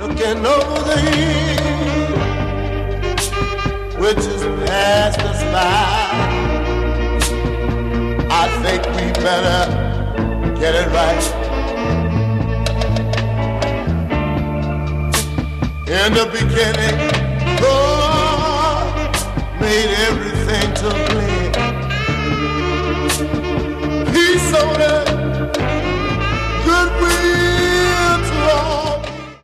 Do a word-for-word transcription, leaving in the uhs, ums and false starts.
looking over the hill, which is past us by. I think we better get it right. In the beginning, God made everything to play.